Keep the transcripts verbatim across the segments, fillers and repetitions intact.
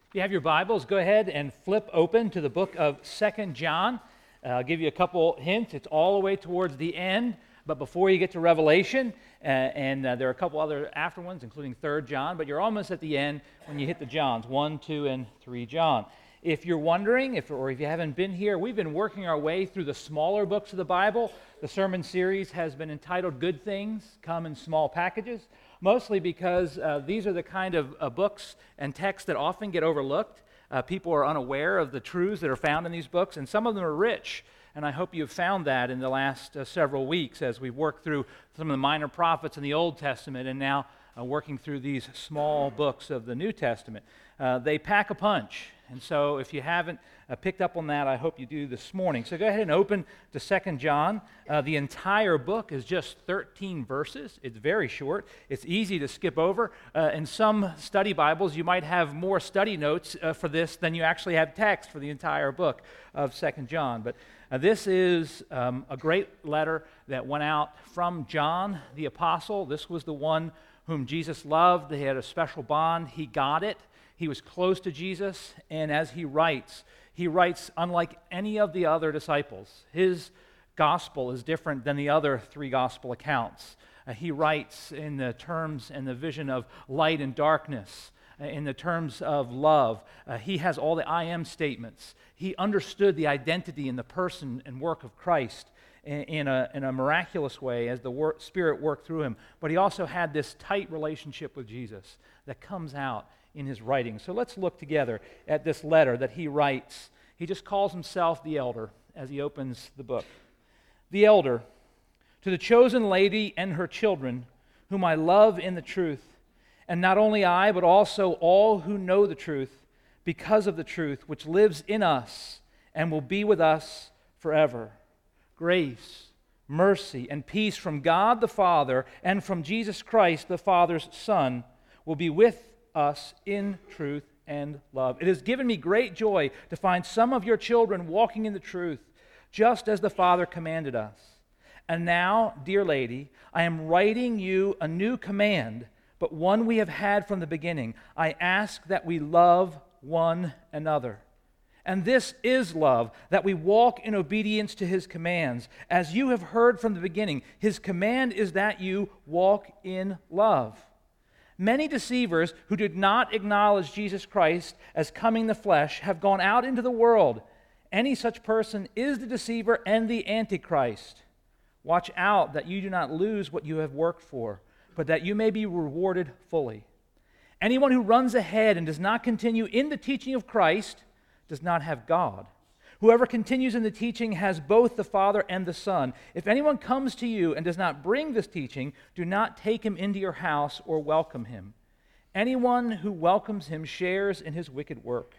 If you have your Bibles, go ahead and flip open to the book of Second John. Uh, I'll give you a couple hints. It's all the way towards the end, but before you get to Revelation, uh, and uh, there are a couple other after ones, including Third John, but you're almost at the end when you hit the Johns, one, two, and three John. If you're wondering, if or if you haven't been here, we've been working our way through the smaller books of the Bible. The sermon series has been entitled Good Things Come in Small Packages, mostly because uh, these are the kind of uh, books and texts that often get overlooked. Uh, people are unaware of the truths that are found in these books, and some of them are rich. And I hope you've found that in the last uh, several weeks as we've worked through some of the minor prophets in the Old Testament and now uh, working through these small books of the New Testament. Uh, they pack a punch. And so if you haven't uh, picked up on that, I hope you do this morning. So go ahead and open to Second John. Uh, the entire book is just thirteen verses. It's very short. It's easy to skip over. Uh, in some study Bibles, you might have more study notes uh, for this than you actually have text for the entire book of Second John. But uh, this is um, a great letter that went out from John the Apostle. This was the one whom Jesus loved. They had a special bond. He got it. He was close to Jesus, and as he writes, he writes unlike any of the other disciples. His gospel is different than the other three gospel accounts. Uh, he writes in the terms and the vision of light and darkness, uh, in the terms of love. Uh, he has all the I am statements. He understood the identity in the person and work of Christ in, in, a, in a miraculous way as the wor- Spirit worked through him. But he also had this tight relationship with Jesus that comes out in his writing. So let's look together at this letter that he writes. He just calls himself the elder as he opens the book. The elder, to the chosen lady and her children, whom I love in the truth, and not only I, but also all who know the truth, because of the truth which lives in us and will be with us forever. Grace, mercy, and peace from God the Father and from Jesus Christ, the Father's Son, will be with us in truth and love. It has given me great joy to find some of your children walking in the truth, just as the Father commanded us. And now, dear lady, I am writing you a new command, but one we have had from the beginning. I ask that we love one another. And this is love, that we walk in obedience to his commands. As you have heard from the beginning, his command is that you walk in love. Many deceivers who did not acknowledge Jesus Christ as coming in the flesh have gone out into the world. Any such person is the deceiver and the Antichrist. Watch out that you do not lose what you have worked for, but that you may be rewarded fully. Anyone who runs ahead and does not continue in the teaching of Christ does not have God. Whoever continues in the teaching has both the Father and the Son. If anyone comes to you and does not bring this teaching, do not take him into your house or welcome him. Anyone who welcomes him shares in his wicked work.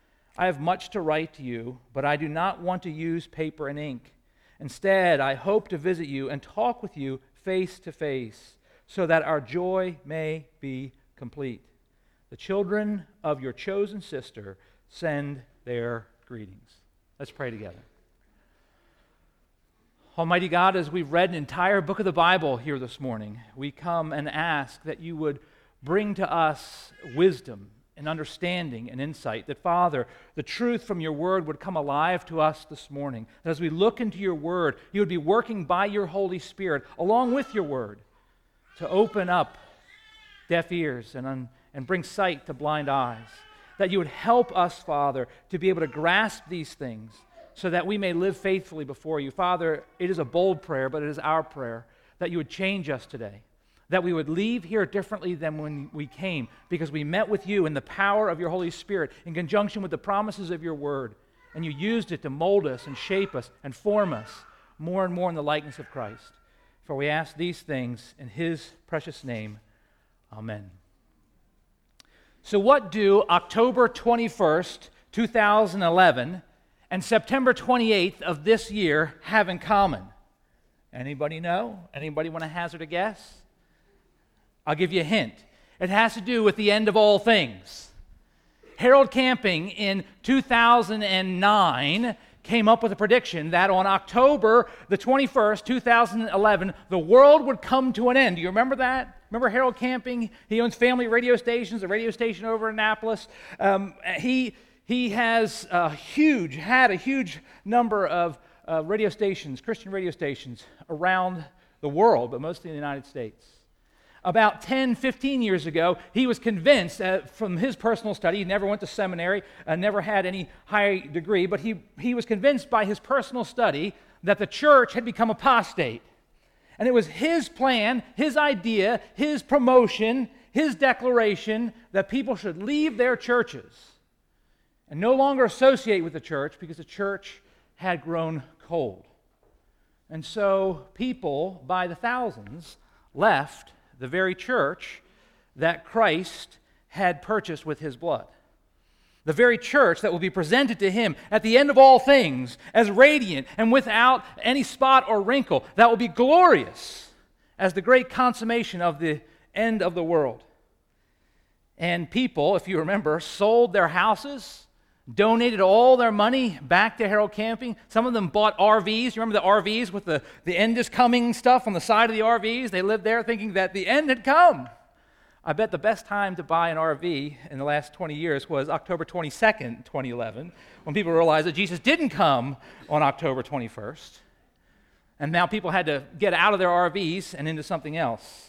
I have much to write to you, but I do not want to use paper and ink. Instead, I hope to visit you and talk with you face to face, so that our joy may be complete. The children of your chosen sister send their greetings. Let's pray together. Almighty God, as we've read an entire book of the Bible here this morning, we come and ask that you would bring to us wisdom and understanding and insight. That, Father, the truth from your word would come alive to us this morning. That as we look into your word, you would be working by your Holy Spirit along with your word to open up deaf ears and, un- and bring sight to blind eyes. That you would help us, Father, to be able to grasp these things so that we may live faithfully before you. Father, it is a bold prayer, but it is our prayer that you would change us today, that we would leave here differently than when we came because we met with you in the power of your Holy Spirit in conjunction with the promises of your word, and you used it to mold us and shape us and form us more and more in the likeness of Christ. For we ask these things in his precious name. Amen. So what do October twenty-first, two thousand eleven and September twenty-eighth of this year have in common? Anybody know? Anybody want to hazard a guess? I'll give you a hint. It has to do with the end of all things. Harold Camping in two thousand nine came up with a prediction that on October the twenty-first, two thousand eleven, the world would come to an end. Do you remember that? Remember Harold Camping? He owns Family Radio Stations, a radio station over in Annapolis. Um, he, he has a huge, had a huge number of uh, radio stations, Christian radio stations around the world, but mostly in the United States. About ten, fifteen years ago, he was convinced uh, from his personal study, he never went to seminary, uh, never had any high degree, but he, he was convinced by his personal study that the church had become apostate. And it was his plan, his idea, his promotion, his declaration that people should leave their churches and no longer associate with the church because the church had grown cold. And so people, by the thousands, left the very church that Christ had purchased with his blood. The very church that will be presented to him at the end of all things as radiant and without any spot or wrinkle, that will be glorious as the great consummation of the end of the world. And people, if you remember, sold their houses, donated all their money back to Harold Camping. Some of them bought R Vs. You remember the R Vs with the, the end is coming stuff on the side of the R Vs? They lived there thinking that the end had come. I bet the best time to buy an R V in the last twenty years was October twenty-second, twenty eleven, when people realized that Jesus didn't come on October twenty-first. And now people had to get out of their R Vs and into something else.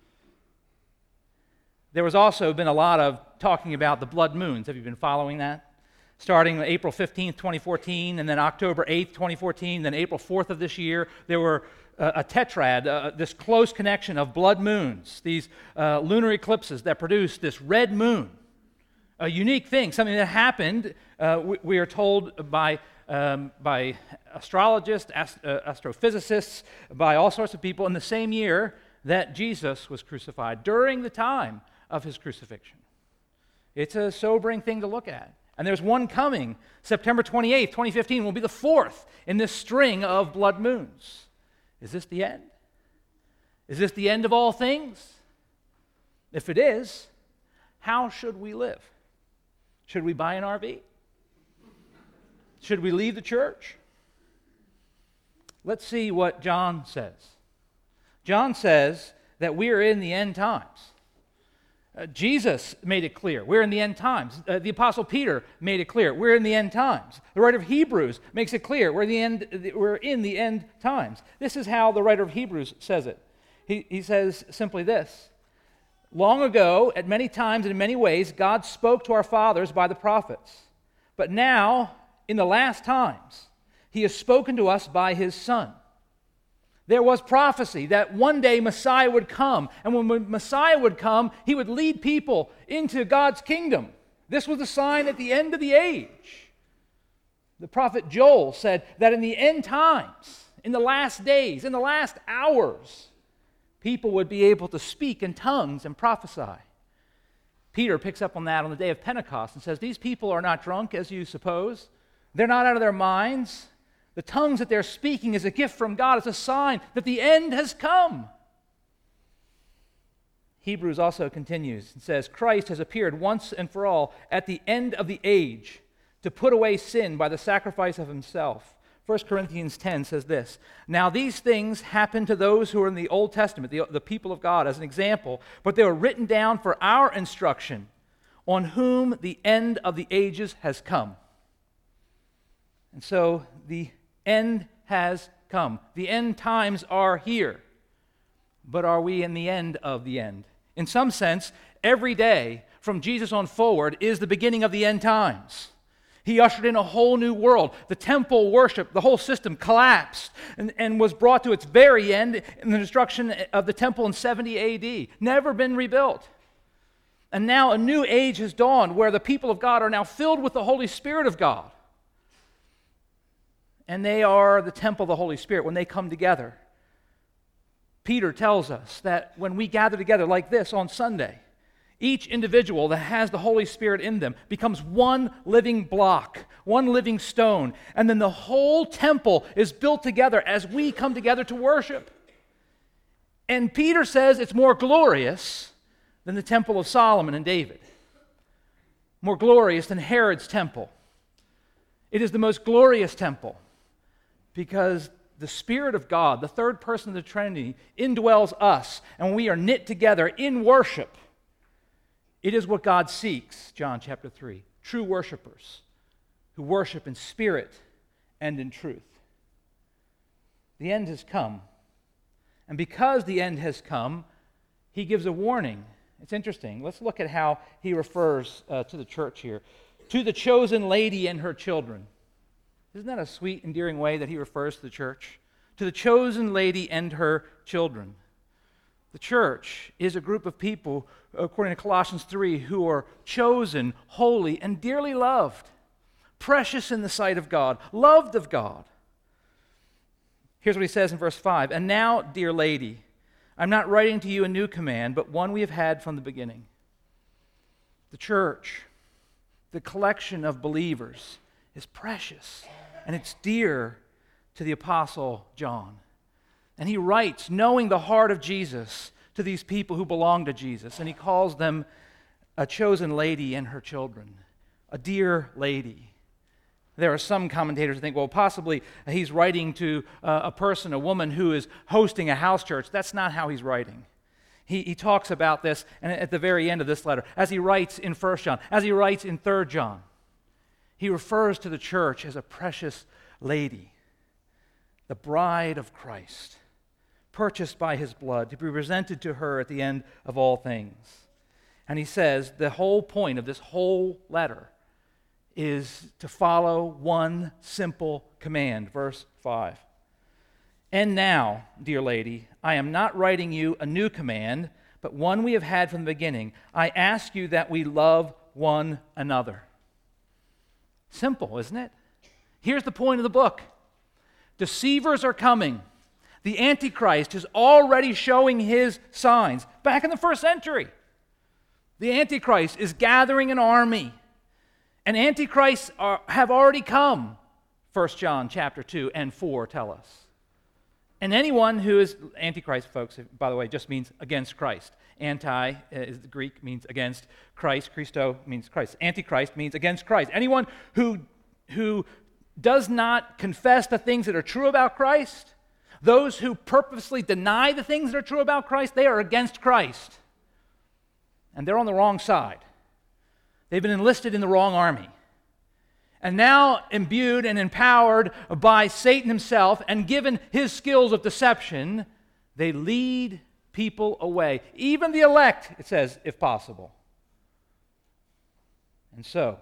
There was also been a lot of talking about the blood moons. Have you been following that? Starting April fifteenth, twenty fourteen, and then October eighth, twenty fourteen, then April fourth of this year, there were uh, a tetrad, uh, this close connection of blood moons, these uh, lunar eclipses that produced this red moon. A unique thing, something that happened, uh, we, we are told by, um, by astrologists, ast- uh, astrophysicists, by all sorts of people in the same year that Jesus was crucified, during the time of his crucifixion. It's a sobering thing to look at. And there's one coming, September twenty-eighth, twenty fifteen, will be the fourth in this string of blood moons. Is this the end? Is this the end of all things? If it is, how should we live? Should we buy an R V? Should we leave the church? Let's see what John says. John says that we are in the end times. Uh, Jesus made it clear. We're in the end times. Uh, the Apostle Peter made it clear. We're in the end times. The writer of Hebrews makes it clear. We're, the end, we're in the end times. This is how the writer of Hebrews says it. He, he says simply this: long ago, at many times and in many ways, God spoke to our fathers by the prophets. But now, in the last times, he has spoken to us by his Son. There was prophecy that one day Messiah would come, and when Messiah would come, he would lead people into God's kingdom. This was the sign at the end of the age. The prophet Joel said that in the end times, in the last days, in the last hours, people would be able to speak in tongues and prophesy. Peter picks up on that on the day of Pentecost and says, these people are not drunk, as you suppose. They're not out of their minds. The tongues that they're speaking is a gift from God. It's a sign that the end has come. Hebrews also continues and says, Christ has appeared once and for all at the end of the age to put away sin by the sacrifice of himself. First Corinthians ten says this: now these things happened to those who are in the Old Testament, the, the people of God, as an example, but they were written down for our instruction, on whom the end of the ages has come. And so the end has come. The end times are here. But are we in the end of the end? In some sense, every day from Jesus on forward is the beginning of the end times. He ushered in a whole new world. The temple worship, the whole system collapsed and, and was brought to its very end in the destruction of the temple in seventy A D. Never been rebuilt. And now a new age has dawned where the people of God are now filled with the Holy Spirit of God. And they are the temple of the Holy Spirit when they come together. Peter tells us that when we gather together like this on Sunday, each individual that has the Holy Spirit in them becomes one living block, one living stone, and then the whole temple is built together as we come together to worship. And Peter says it's more glorious than the temple of Solomon and David, more glorious than Herod's temple. It is the most glorious temple, because the Spirit of God, the third person of the Trinity, indwells us, and we are knit together in worship, it is what God seeks, John chapter three, true worshipers who worship in spirit and in truth. The end has come. And because the end has come, he gives a warning. It's interesting. Let's look at how he refers uh, to the church here. To the chosen lady and her children. Isn't that a sweet, endearing way that he refers to the church? To the chosen lady and her children. The church is a group of people, according to Colossians three, who are chosen, holy, and dearly loved, precious in the sight of God, loved of God. Here's what he says in verse five. And now, dear lady, I'm not writing to you a new command, but one we have had from the beginning. The church, the collection of believers, is precious, and it's dear to the Apostle John. And he writes, knowing the heart of Jesus, to these people who belong to Jesus, and he calls them a chosen lady and her children, a dear lady. There are some commentators who think, well, possibly he's writing to uh, a person, a woman who is hosting a house church. That's not how he's writing. He, he talks about this and at the very end of this letter, as he writes in First John, as he writes in Third John. He refers to the church as a precious lady, the bride of Christ, purchased by his blood, to be presented to her at the end of all things. And he says the whole point of this whole letter is to follow one simple command. Verse five. And now, dear lady, I am not writing you a new command, but one we have had from the beginning. I ask you that we love one another. Simple, isn't it? Here's the point of the book. Deceivers are coming. The Antichrist is already showing his signs. Back in the first century, the Antichrist is gathering an army. And Antichrists are, have already come, First John chapter two and four tell us. And anyone who is, Antichrist, folks, by the way, just means against Christ. Anti is the Greek, means against. Christ, Christo means Christ. Antichrist means against Christ. Anyone who, who does not confess the things that are true about Christ, those who purposely deny the things that are true about Christ, they are against Christ. And they're on the wrong side. They've been enlisted in the wrong army. And now, imbued and empowered by Satan himself and given his skills of deception, they lead people away. Even the elect, it says, if possible. And so,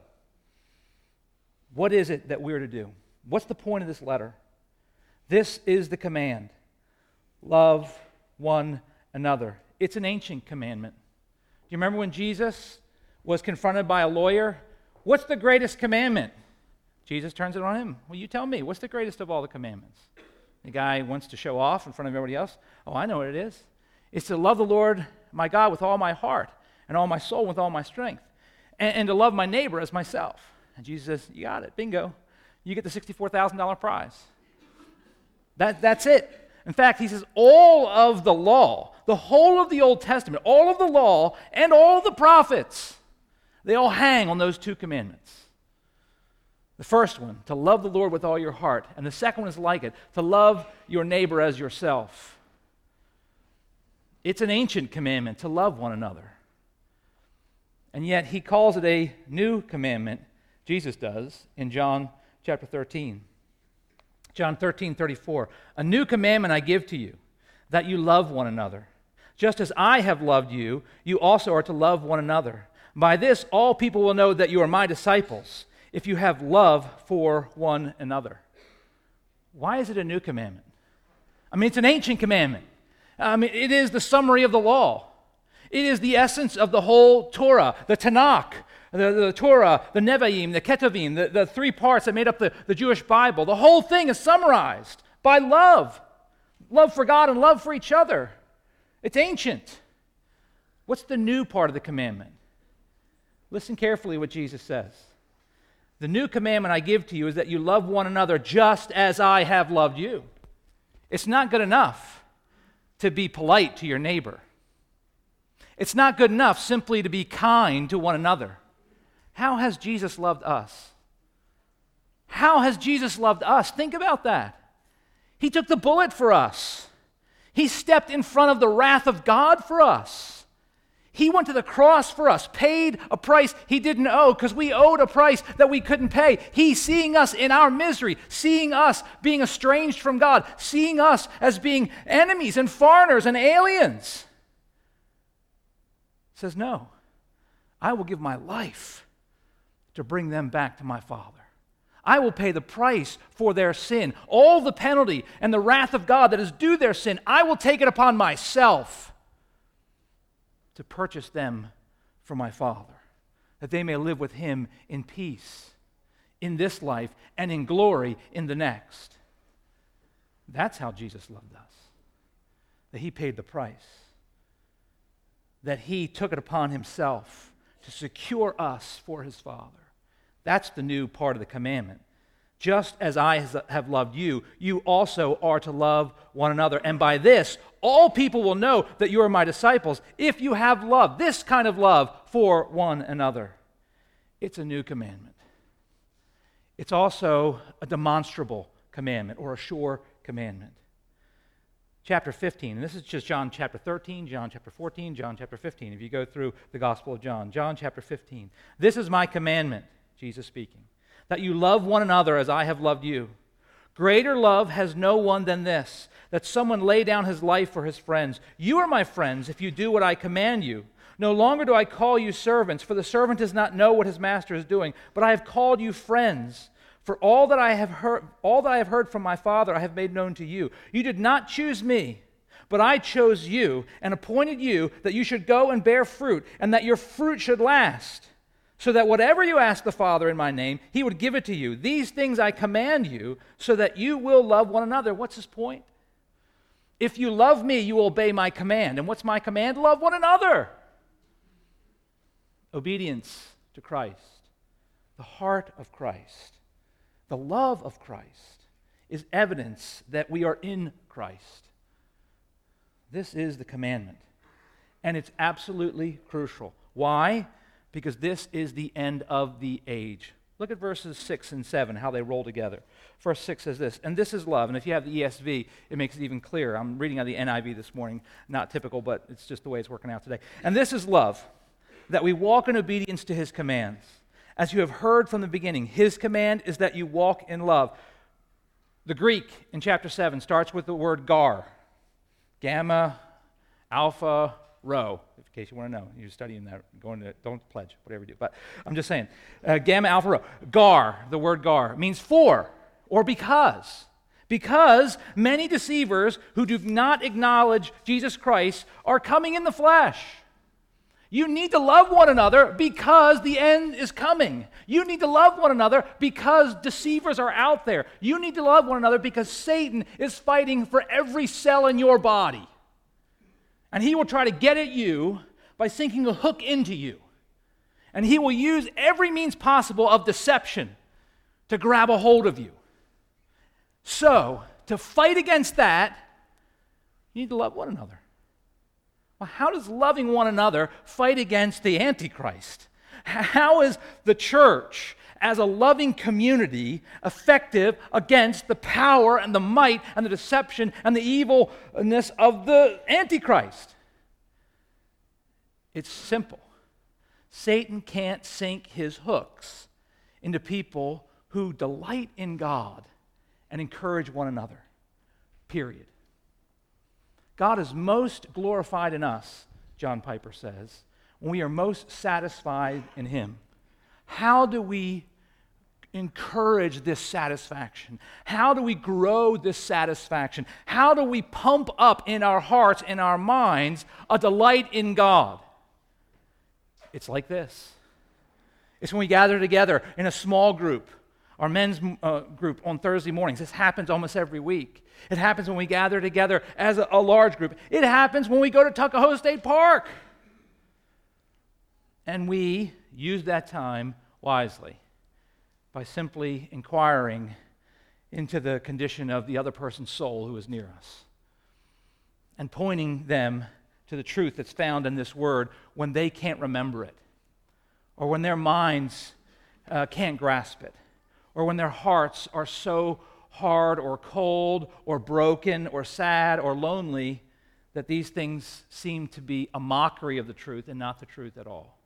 what is it that we're to do? What's the point of this letter? This is the command. Love one another. It's an ancient commandment. Do you remember when Jesus was confronted by a lawyer? What's the greatest commandment? Jesus turns it on him. Well, you tell me. What's the greatest of all the commandments? The guy wants to show off in front of everybody else. Oh, I know what it is. It's to love the Lord my God with all my heart and all my soul with all my strength, and, and to love my neighbor as myself. And Jesus says, you got it. Bingo. You get the sixty-four thousand dollars prize. That, that's it. In fact, he says all of the law, the whole of the Old Testament, all of the law and all of the prophets, they all hang on those two commandments. The first one, to love the Lord with all your heart. And the second one is like it, to love your neighbor as yourself. It's an ancient commandment to love one another. And yet he calls it a new commandment, Jesus does, in John chapter thirteen. John thirteen thirty-four. A new commandment I give to you, that you love one another. Just as I have loved you, you also are to love one another. By this, all people will know that you are my disciples, if you have love for one another. Why is it a new commandment? I mean, it's an ancient commandment. I mean, it is the summary of the law. It is the essence of the whole Torah, the Tanakh, the, the Torah, the Nevi'im, the Ketuvim, the, the three parts that made up the, the Jewish Bible. The whole thing is summarized by love. Love for God and love for each other. It's ancient. What's the new part of the commandment? Listen carefully what Jesus says. The new commandment I give to you is that you love one another just as I have loved you. It's not good enough to be polite to your neighbor. It's not good enough simply to be kind to one another. How has Jesus loved us? How has Jesus loved us? Think about that. He took the bullet for us. He stepped in front of the wrath of God for us. He went to the cross for us, paid a price he didn't owe because we owed a price that we couldn't pay. He, seeing us in our misery, seeing us being estranged from God, seeing us as being enemies and foreigners and aliens, says, no, I will give my life to bring them back to my Father. I will pay the price for their sin. All the penalty and the wrath of God that is due their sin, I will take it upon myself to purchase them for my Father, that they may live with him in peace in this life and in glory in the next. That's how Jesus loved us, that he paid the price, that he took it upon himself to secure us for his Father. That's the new part of the commandment. Just as I have loved you, you also are to love one another. And by this, all people will know that you are my disciples, if you have love, this kind of love for one another. It's a new commandment. It's also a demonstrable commandment or a sure commandment. Chapter fifteen, and this is just John chapter thirteen, John chapter fourteen, John chapter fifteen. If you go through the Gospel of John, John chapter fifteen. This is my commandment, Jesus speaking, that you love one another as I have loved you. Greater love has no one than this, that someone lay down his life for his friends. You are my friends if you do what I command you. No longer do I call you servants, for the servant does not know what his master is doing, but I have called you friends. For all that I have heard, all that I have heard from my Father I have made known to you. You did not choose me, but I chose you and appointed you that you should go and bear fruit, and that your fruit should last, so that whatever you ask the Father in my name, he would give it to you. These things I command you, so that you will love one another. What's his point? If you love me, you will obey my command. And what's my command? Love one another. Obedience to Christ, the heart of Christ, the love of Christ is evidence that we are in Christ. This is the commandment, and it's absolutely crucial. Why? Because this is the end of the age. Look at verses six and seven, how they roll together. Verse six says this, and this is love. And if you have the E S V, it makes it even clearer. I'm reading out the N I V this morning. Not typical, but it's just the way it's working out today. And this is love, that we walk in obedience to his commands. As you have heard from the beginning, his command is that you walk in love. The Greek in chapter seven starts with the word gar, gamma, alpha, rho. In case you want to know, you're studying that, going to, don't pledge, whatever you do. But I'm just saying, uh, gamma, alpha, rho. Gar, the word gar, means for or because. Because many deceivers who do not acknowledge Jesus Christ are coming in the flesh. You need to love one another because the end is coming. You need to love one another because deceivers are out there. You need to love one another because Satan is fighting for every cell in your body. And he will try to get at you by sinking a hook into you. And he will use every means possible of deception to grab a hold of you. So, to fight against that, you need to love one another. Well, how does loving one another fight against the Antichrist? How is the church, as a loving community, effective against the power and the might and the deception and the evilness of the Antichrist? It's simple. Satan can't sink his hooks into people who delight in God and encourage one another. Period. God is most glorified in us, John Piper says, when we are most satisfied in him. How do we encourage this satisfaction? How do we grow this satisfaction? How do we pump up in our hearts, in our minds, a delight in God? It's like this. It's when we gather together in a small group, our men's uh, group on Thursday mornings. This happens almost every week. It happens when we gather together as a, a large group. It happens when we go to Tuckahoe State Park. And we use that time wisely by simply inquiring into the condition of the other person's soul who is near us and pointing them to the truth that's found in this word when they can't remember it, or when their minds uh, can't grasp it, or when their hearts are so hard or cold or broken or sad or lonely, that these things seem to be a mockery of the truth and not the truth at all.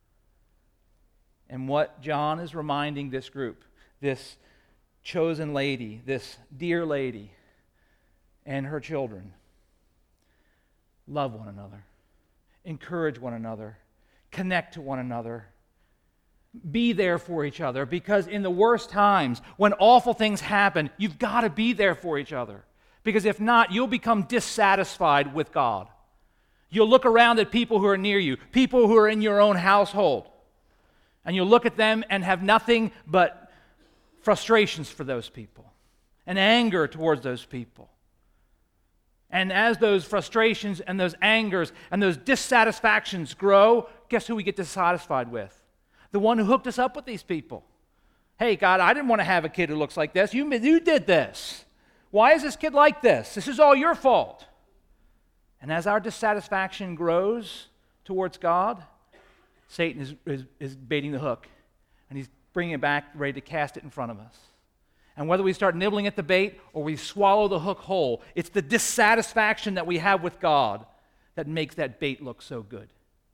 And what John is reminding this group, this chosen lady, this dear lady, and her children, love one another, encourage one another, connect to one another, be there for each other, because in the worst times, when awful things happen, you've got to be there for each other. Because if not, you'll become dissatisfied with God. You'll look around at people who are near you, people who are in your own household, and you'll look at them and have nothing but frustrations for those people and anger towards those people. And as those frustrations and those angers and those dissatisfactions grow, guess who we get dissatisfied with? The one who hooked us up with these people. Hey, God, I didn't want to have a kid who looks like this. You, you did this. Why is this kid like this? This is all your fault. And as our dissatisfaction grows towards God, Satan is, is, is baiting the hook, and he's bringing it back, ready to cast it in front of us. And whether we start nibbling at the bait or we swallow the hook whole, it's the dissatisfaction that we have with God that makes that bait look so good.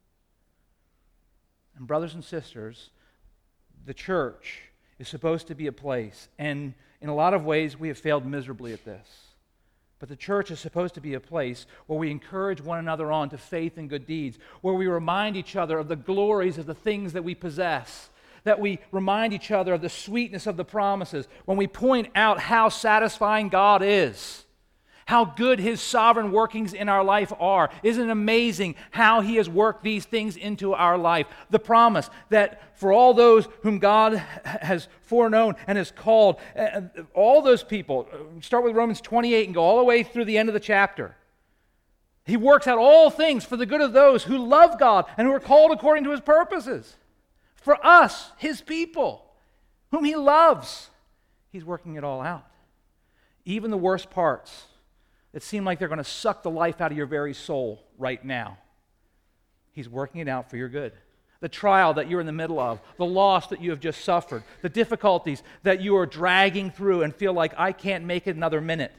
And brothers and sisters, the church is supposed to be a place, and in a lot of ways we have failed miserably at this. But the church is supposed to be a place where we encourage one another on to faith and good deeds, where we remind each other of the glories of the things that we possess, that we remind each other of the sweetness of the promises, when we point out how satisfying God is, how good His sovereign workings in our life are. Isn't it amazing how He has worked these things into our life? The promise that for all those whom God has foreknown and has called, all those people, start with Romans twenty-eight and go all the way through the end of the chapter. He works out all things for the good of those who love God and who are called according to His purposes. For us, His people, whom He loves, He's working it all out. Even the worst parts that seem like they're going to suck the life out of your very soul right now, He's working it out for your good. The trial that you're in the middle of, the loss that you have just suffered, the difficulties that you are dragging through and feel like, I can't make it another minute.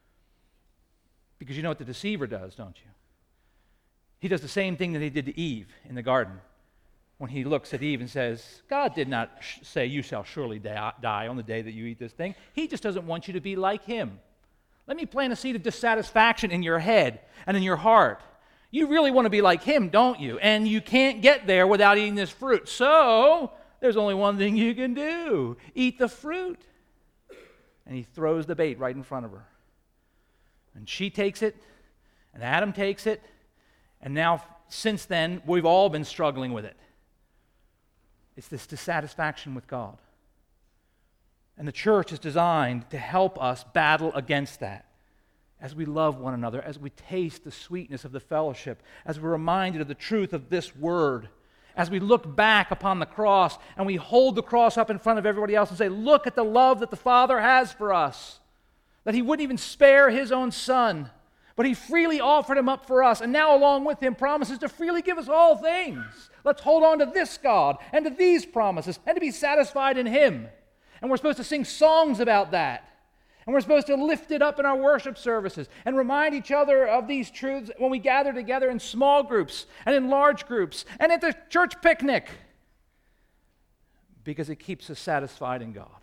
Because you know what the deceiver does, don't you? He does the same thing that he did to Eve in the garden. When he looks at Eve and says, God did not sh- say you shall surely die, die on the day that you eat this thing. He just doesn't want you to be like him. Let me plant a seed of dissatisfaction in your head and in your heart. You really want to be like him, don't you? And you can't get there without eating this fruit. So there's only one thing you can do. Eat the fruit. And he throws the bait right in front of her. And she takes it, and Adam takes it, and now since then, we've all been struggling with it. It's this dissatisfaction with God. And the church is designed to help us battle against that as we love one another, as we taste the sweetness of the fellowship, as we're reminded of the truth of this word, as we look back upon the cross and we hold the cross up in front of everybody else and say, look at the love that the Father has for us, that He wouldn't even spare His own Son, but He freely offered Him up for us, and now along with Him promises to freely give us all things. Let's hold on to this God and to these promises and to be satisfied in Him. And we're supposed to sing songs about that. And we're supposed to lift it up in our worship services and remind each other of these truths when we gather together in small groups and in large groups and at the church picnic, because it keeps us satisfied in God.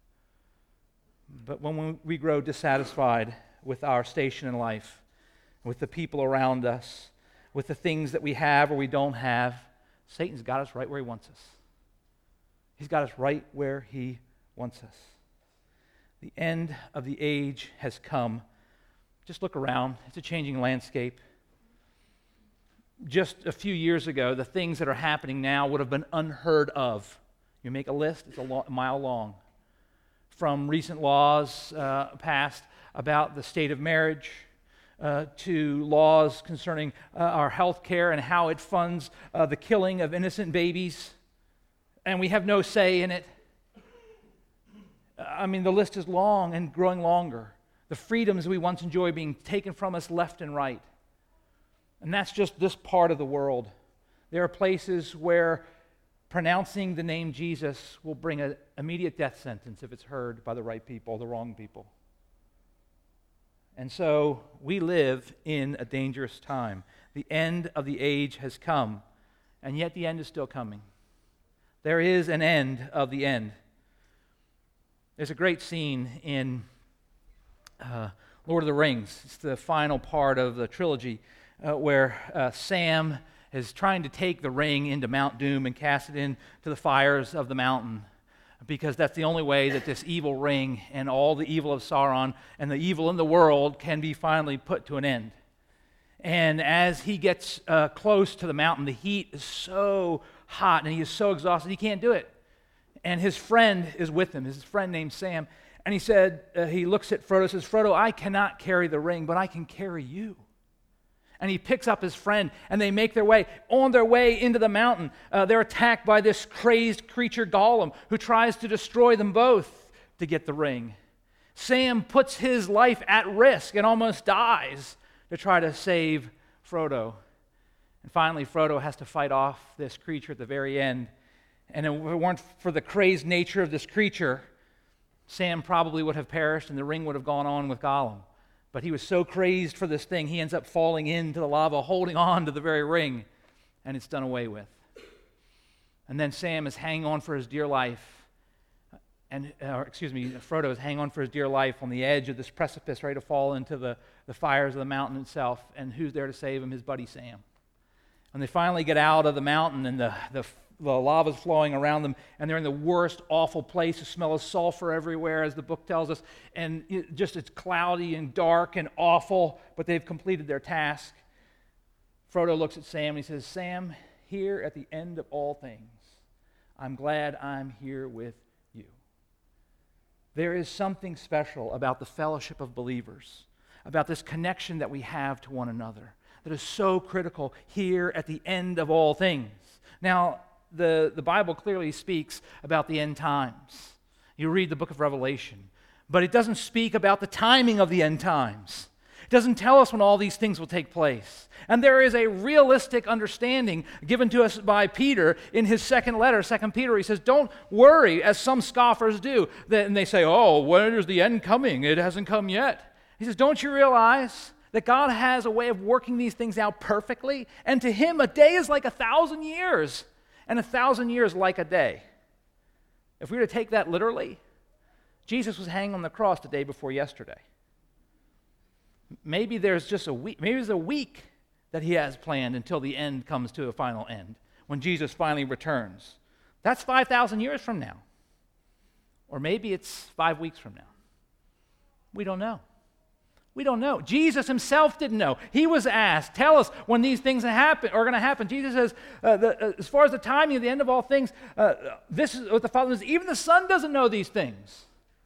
But when we grow dissatisfied with our station in life, with the people around us, with the things that we have or we don't have, Satan's got us right where he wants us. He's got us right where he wants us. The end of the age has come. Just look around. It's a changing landscape. Just a few years ago, the things that are happening now would have been unheard of. You make a list, it's a, lo- a mile long. From recent laws uh, passed about the state of marriage, uh, to laws concerning uh, our health care and how it funds uh, the killing of innocent babies, and we have no say in it. I mean, the list is long and growing longer. The freedoms we once enjoyed being taken from us left and right. And that's just this part of the world. There are places where pronouncing the name Jesus will bring an immediate death sentence if it's heard by the right people, the wrong people. And so we live in a dangerous time. The end of the age has come, and yet the end is still coming. There is an end of the end. There's a great scene in uh, Lord of the Rings. It's the final part of the trilogy uh, where uh, Sam is trying to take the ring into Mount Doom and cast it into the fires of the mountain, because that's the only way that this evil ring and all the evil of Sauron and the evil in the world can be finally put to an end. And as he gets uh, close to the mountain, the heat is so hot and he is so exhausted he can't do it. And his friend is with him, his friend named Sam, and he said, uh, he looks at Frodo and says, "Frodo, I cannot carry the ring, but I can carry you." And he picks up his friend, and they make their way. On their way into the mountain, uh, they're attacked by this crazed creature Gollum, who tries to destroy them both to get the ring. Sam puts his life at risk and almost dies to try to save Frodo. And finally, Frodo has to fight off this creature at the very end. And if it weren't for the crazed nature of this creature, Sam probably would have perished, and the ring would have gone on with Gollum. But he was so crazed for this thing, he ends up falling into the lava, holding on to the very ring, and it's done away with. And then Sam is hanging on for his dear life, and uh, excuse me, Frodo is hanging on for his dear life on the edge of this precipice, ready to fall into the, the fires of the mountain itself. And who's there to save him? His buddy Sam. And they finally get out of the mountain, and the, the, the lava's flowing around them, and they're in the worst, awful place. The smell of sulfur everywhere, as the book tells us, and it, just it's cloudy and dark and awful, but they've completed their task. Frodo looks at Sam, and he says, "Sam, here at the end of all things, I'm glad I'm here with you." There is something special about the fellowship of believers, about this connection that we have to one another, that is so critical here at the end of all things. Now, the, the Bible clearly speaks about the end times. You read the book of Revelation, but it doesn't speak about the timing of the end times. It doesn't tell us when all these things will take place. And there is a realistic understanding given to us by Peter in his second letter, Second Peter. He says, don't worry, as some scoffers do. And they say, oh, when is the end coming? It hasn't come yet. He says, don't you realize that God has a way of working these things out perfectly? And to him, a day is like a thousand years, and a thousand years like a day. If we were to take that literally, Jesus was hanging on the cross the day before yesterday. Maybe there's just a week, maybe there's a week that he has planned until the end comes to a final end, when Jesus finally returns. That's five thousand years from now. Or maybe it's five weeks from now. We don't know. We don't know. Jesus himself didn't know. He was asked, tell us when these things happen, are going to happen. Jesus says, uh, the, uh, as far as the timing of the end of all things, uh, this is what the Father says. Even the Son doesn't know these things.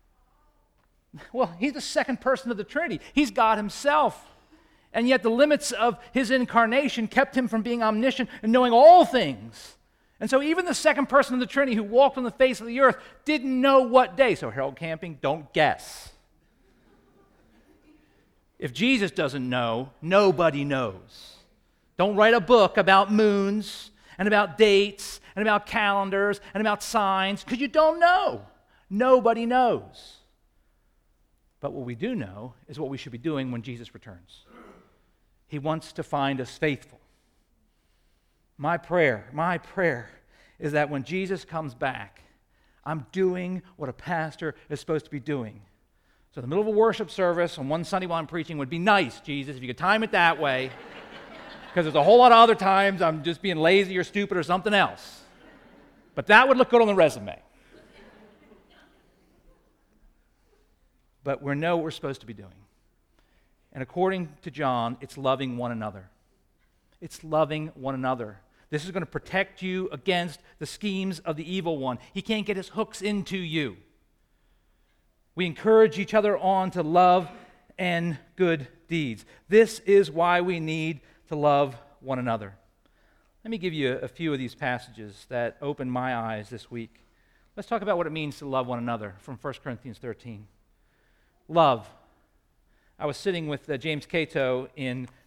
Well, he's the second person of the Trinity. He's God himself. And yet the limits of his incarnation kept him from being omniscient and knowing all things. And so even the second person of the Trinity who walked on the face of the earth didn't know what day. So Harold Camping, don't guess. If Jesus doesn't know, nobody knows. Don't write a book about moons and about dates and about calendars and about signs, because you don't know. Nobody knows. But what we do know is what we should be doing when Jesus returns. He wants to find us faithful. My prayer, my prayer is that when Jesus comes back, I'm doing what a pastor is supposed to be doing. So in the middle of a worship service on one Sunday while I'm preaching would be nice, Jesus, if you could time it that way, because there's a whole lot of other times I'm just being lazy or stupid or something else. But that would look good on the resume. But we know what we're supposed to be doing. And according to John, it's loving one another. It's loving one another. This is going to protect you against the schemes of the evil one. He can't get his hooks into you. We encourage each other on to love and good deeds. This is why we need to love one another. Let me give you a few of these passages that opened my eyes this week. Let's talk about what it means to love one another from First Corinthians thirteen. Love. I was sitting with uh, James Cato in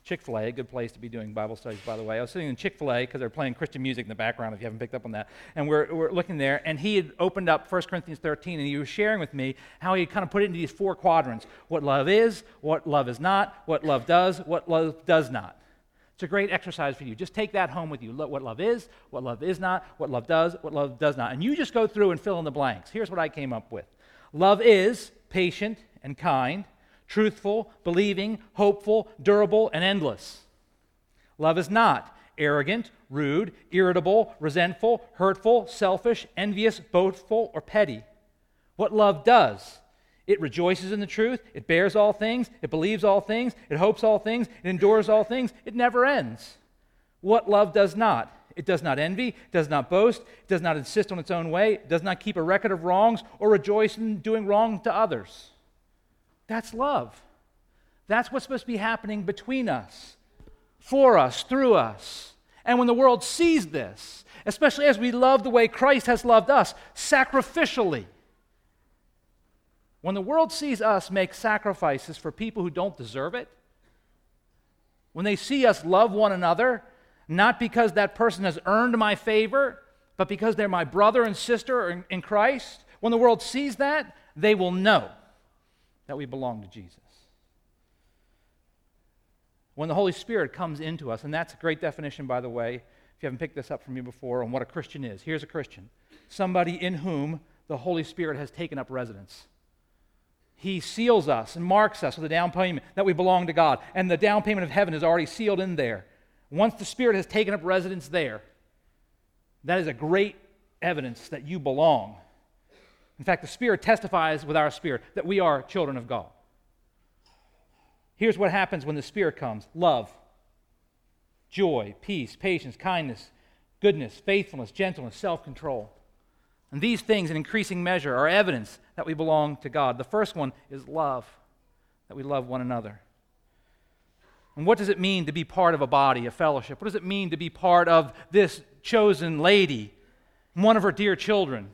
Chick-fil-A, a good place to be doing Bible studies, by the way. I was sitting in Chick-fil-A because they're playing Christian music in the background, if you haven't picked up on that. And we're, we're looking there, and he had opened up First Corinthians thirteen, and he was sharing with me how he kind of put it into these four quadrants: what love is, what love is not, what love does, what love does not. It's a great exercise for you. Just take that home with you. Lo- what love is, what love is not, what love does, what love does not. And you just go through and fill in the blanks. Here's what I came up with. Love is patient and kind, truthful, believing, hopeful, durable, and endless. Love is not arrogant, rude, irritable, resentful, hurtful, selfish, envious, boastful, or petty. What love does: it rejoices in the truth, it bears all things, it believes all things, it hopes all things, it endures all things, it never ends. What love does not: it does not envy, it does not boast, it does not insist on its own way, it does not keep a record of wrongs or rejoice in doing wrong to others. That's love. That's what's supposed to be happening between us, for us, through us. And when the world sees this, especially as we love the way Christ has loved us, sacrificially, when the world sees us make sacrifices for people who don't deserve it, when they see us love one another, not because that person has earned my favor, but because they're my brother and sister in, in Christ, when the world sees that, they will know that we belong to Jesus. When the Holy Spirit comes into us, and that's a great definition, by the way, if you haven't picked this up from me before, on what a Christian is. Here's a Christian: somebody in whom the Holy Spirit has taken up residence. He seals us and marks us with a down payment that we belong to God, and the down payment of heaven is already sealed in there. Once the Spirit has taken up residence there, that is a great evidence that you belong. In fact, the Spirit testifies with our spirit that we are children of God. Here's what happens when the Spirit comes: love, joy, peace, patience, kindness, goodness, faithfulness, gentleness, self-control. And these things, in increasing measure, are evidence that we belong to God. The first one is love, that we love one another. And what does it mean to be part of a body, a fellowship? What does it mean to be part of this chosen lady, one of her dear children?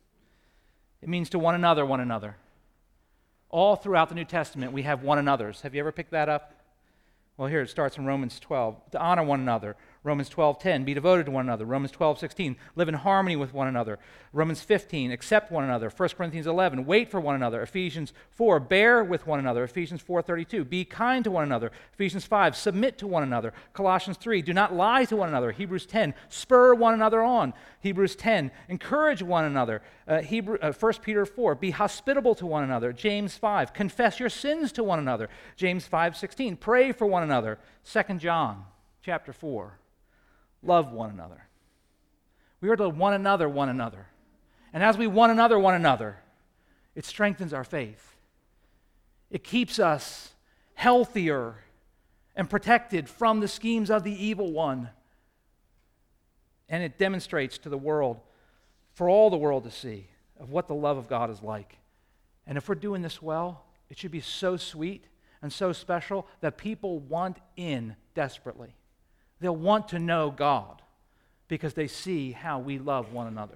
It means to one another, one another. All throughout the New Testament, we have one another's. Have you ever picked that up? Well, here it starts in Romans twelve. To honor one another. Romans twelve ten. Be devoted to one another. Romans twelve sixteen. Live in harmony with one another. Romans fifteen. Accept one another. First Corinthians eleven. Wait for one another. Ephesians four. Bear with one another. Ephesians four thirty-two. Be kind to one another. Ephesians five. Submit to one another. Colossians three. Do not lie to one another. Hebrews ten. Spur one another on. Hebrews ten. Encourage one another. Uh, Hebrew, uh, First Peter four. Be hospitable to one another. James five. Confess your sins to one another. James five sixteen. Pray for one another. Second John chapter four. Love one another. We are to one another, one another. And as we one another, one another, it strengthens our faith. It keeps us healthier and protected from the schemes of the evil one. And it demonstrates to the world, for all the world to see, of what the love of God is like. And if we're doing this well, it should be so sweet and so special that people want in desperately. They'll want to know God because they see how we love one another.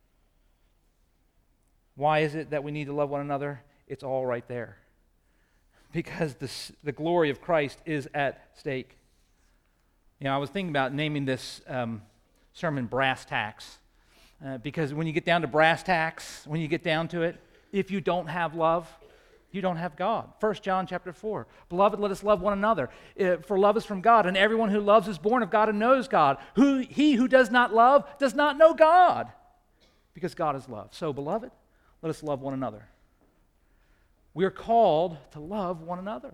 Why is it that we need to love one another? It's all right there. Because the, the glory of Christ is at stake. You know, I was thinking about naming this um, sermon Brass Tacks. Uh, because when you get down to brass tacks, when you get down to it, if you don't have love, you don't have God. First John chapter four. Beloved, let us love one another. Uh, for love is from God, and everyone who loves is born of God and knows God. Who, he who does not love does not know God, because God is love. So, beloved, let us love one another. We are called to love one another.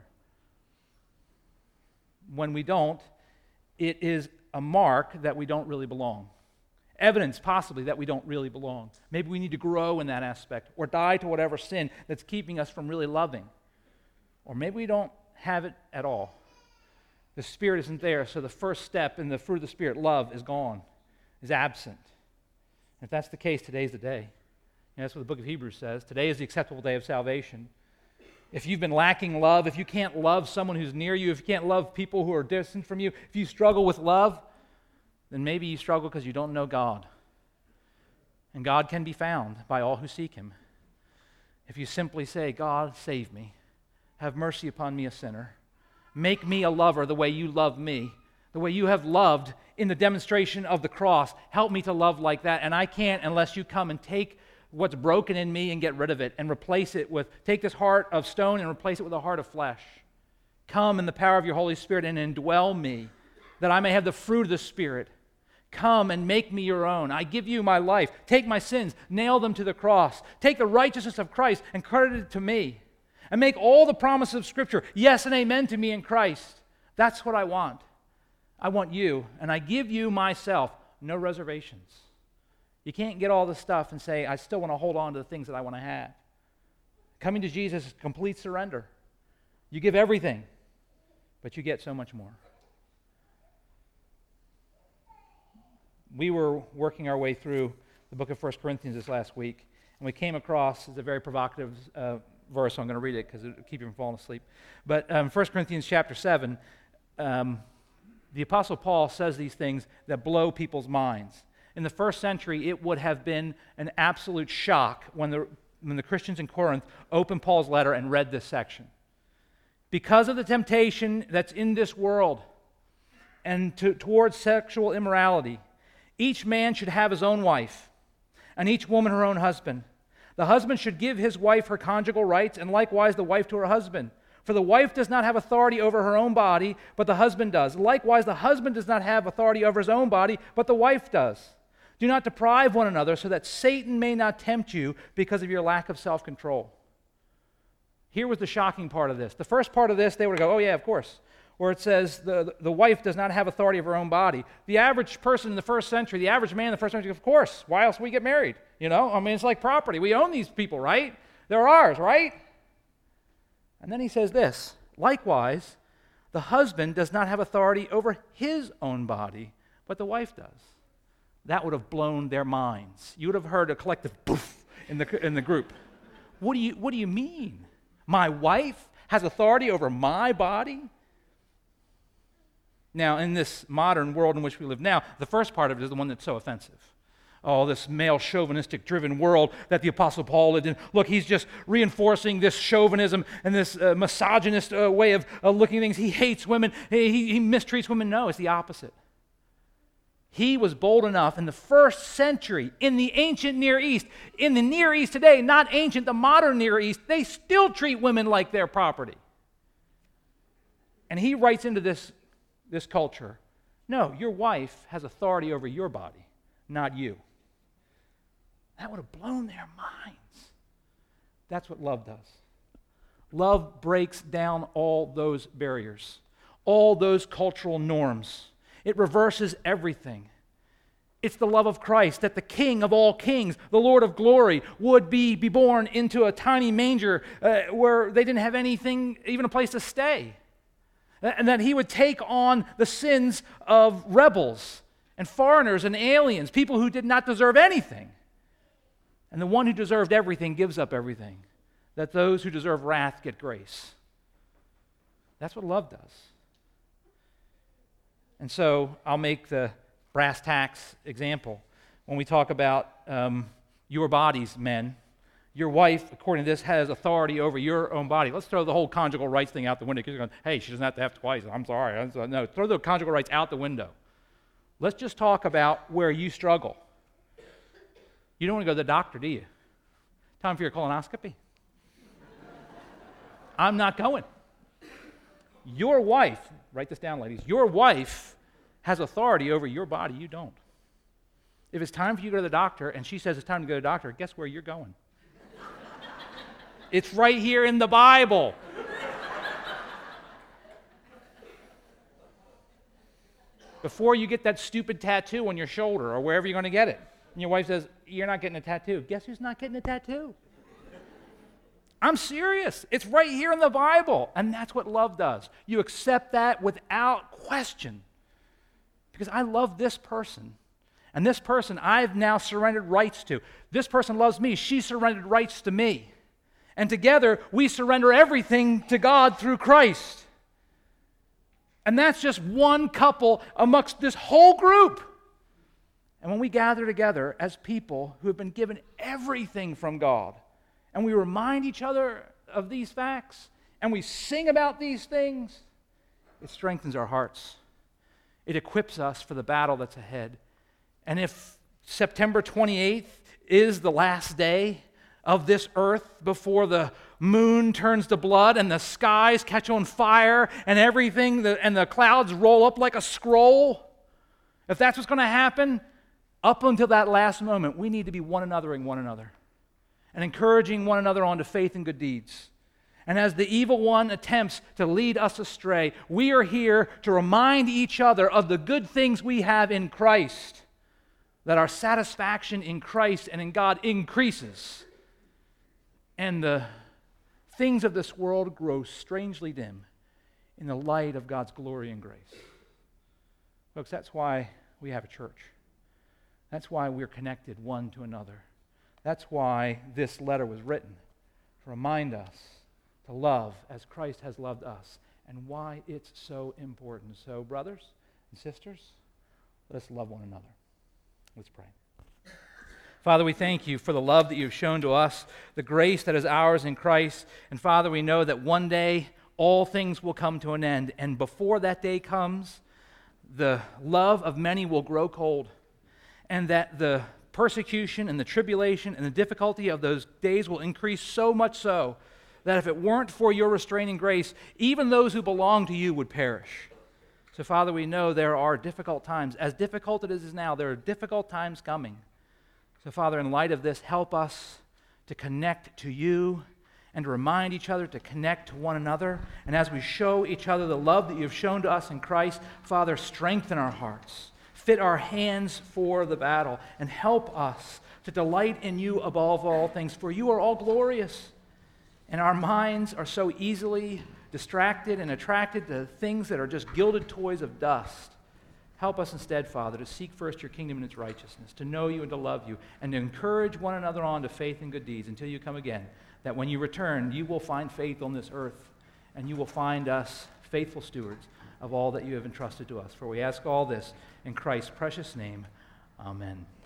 When we don't, it is a mark that we don't really belong. Evidence, possibly, that we don't really belong. Maybe we need to grow in that aspect or die to whatever sin that's keeping us from really loving. Or maybe we don't have it at all. The Spirit isn't there, so the first step in the fruit of the Spirit, love, is gone, is absent. If that's the case, today's the day. And that's what the book of Hebrews says. Today is the acceptable day of salvation. If you've been lacking love, if you can't love someone who's near you, if you can't love people who are distant from you, if you struggle with love, then maybe you struggle because you don't know God. And God can be found by all who seek Him. If you simply say, God, save me. Have mercy upon me, a sinner. Make me a lover the way you love me, the way you have loved in the demonstration of the cross. Help me to love like that. And I can't unless you come and take what's broken in me and get rid of it and replace it with, take this heart of stone and replace it with a heart of flesh. Come in the power of your Holy Spirit and indwell me, that I may have the fruit of the Spirit. Come and make me your own. I give you my life. Take my sins, nail them to the cross. Take the righteousness of Christ and credit it to me. And make all the promises of Scripture yes and amen to me in Christ. That's what I want. I want you, and I give you myself. No reservations. You can't get all this stuff and say, I still want to hold on to the things that I want to have. Coming to Jesus is complete surrender. You give everything, but you get so much more. We were working our way through the book of First Corinthians this last week, and we came across, it's a very provocative uh, verse, so I'm going to read it because it'll keep you from falling asleep. But um, First Corinthians chapter seven, um, the Apostle Paul says these things that blow people's minds. In the first century, it would have been an absolute shock when the, when the Christians in Corinth opened Paul's letter and read this section. Because of the temptation that's in this world and to, towards sexual immorality, each man should have his own wife, and each woman her own husband. The husband should give his wife her conjugal rights, and likewise the wife to her husband. For the wife does not have authority over her own body, but the husband does. Likewise, the husband does not have authority over his own body, but the wife does. Do not deprive one another, so that Satan may not tempt you because of your lack of self-control. Here was the shocking part of this. The first part of this, they would go, oh yeah, of course. Where it says the, the wife does not have authority over her own body. The average person in the first century, the average man in the first century, of course, why else would we get married? You know, I mean, it's like property. We own these people, right? They're ours, right? And then he says this, likewise, the husband does not have authority over his own body, but the wife does. That would have blown their minds. You would have heard a collective poof in the, in the group. What do you, what do you mean? My wife has authority over my body? Now, in this modern world in which we live now, the first part of it is the one that's so offensive. Oh, this male chauvinistic driven world that the Apostle Paul lived in. Look, he's just reinforcing this chauvinism and this uh, misogynist uh, way of uh, looking at things. He hates women. He, he, he mistreats women. No, it's the opposite. He was bold enough in the first century, in the ancient Near East, in the Near East today, not ancient, the modern Near East, they still treat women like their property. And he writes into this, this culture, no, your wife has authority over your body, not you. That would have blown their minds. That's what love does. Love breaks down all those barriers, all those cultural norms. It reverses everything. It's the love of Christ that the King of all kings, the Lord of glory, would be, be born into a tiny manger uh, where they didn't have anything, even a place to stay. And that he would take on the sins of rebels and foreigners and aliens, people who did not deserve anything. And the one who deserved everything gives up everything, that those who deserve wrath get grace. That's what love does. And so I'll make the brass tacks example. When we talk about um, your bodies, men, your wife, according to this, has authority over your own body. Let's throw the whole conjugal rights thing out the window because you're going, hey, she doesn't have to have twice. I'm sorry. I'm sorry. No, throw the conjugal rights out the window. Let's just talk about where you struggle. You don't want to go to the doctor, do you? Time for your colonoscopy? I'm not going. Your wife, write this down, ladies, your wife has authority over your body. You don't. If it's time for you to go to the doctor and she says it's time to go to the doctor, guess where you're going? It's right here in the Bible. Before you get that stupid tattoo on your shoulder or wherever you're going to get it, and your wife says, you're not getting a tattoo. Guess who's not getting a tattoo? I'm serious. It's right here in the Bible. And that's what love does. You accept that without question. Because I love this person. And this person I've now surrendered rights to. This person loves me. She surrendered rights to me. And together, we surrender everything to God through Christ. And that's just one couple amongst this whole group. And when we gather together as people who have been given everything from God, and we remind each other of these facts, and we sing about these things, it strengthens our hearts. It equips us for the battle that's ahead. And if September twenty-eighth is the last day of this earth before the moon turns to blood and the skies catch on fire and everything, the, and the clouds roll up like a scroll, if that's what's going to happen, up until that last moment, we need to be one anothering one another and encouraging one another onto faith and good deeds. And as the evil one attempts to lead us astray, we are here to remind each other of the good things we have in Christ, that our satisfaction in Christ and in God increases, and the things of this world grow strangely dim in the light of God's glory and grace. Folks, that's why we have a church. That's why we're connected one to another. That's why this letter was written, to remind us to love as Christ has loved us, and why it's so important. So, brothers and sisters, let us love one another. Let's pray. Father, we thank you for the love that you've shown to us, the grace that is ours in Christ. And Father, we know that one day all things will come to an end. And before that day comes, the love of many will grow cold. And that the persecution and the tribulation and the difficulty of those days will increase so much so that if it weren't for your restraining grace, even those who belong to you would perish. So Father, we know there are difficult times. As difficult as it is now, there are difficult times coming. So, Father, in light of this, help us to connect to you and to remind each other to connect to one another. And as we show each other the love that you've shown to us in Christ, Father, strengthen our hearts, fit our hands for the battle, and help us to delight in you above all things. For you are all glorious, and our minds are so easily distracted and attracted to things that are just gilded toys of dust. Help us instead, Father, to seek first your kingdom and its righteousness, to know you and to love you, and to encourage one another on to faith and good deeds until you come again, that when you return, you will find faith on this earth, and you will find us faithful stewards of all that you have entrusted to us. For we ask all this in Christ's precious name. Amen.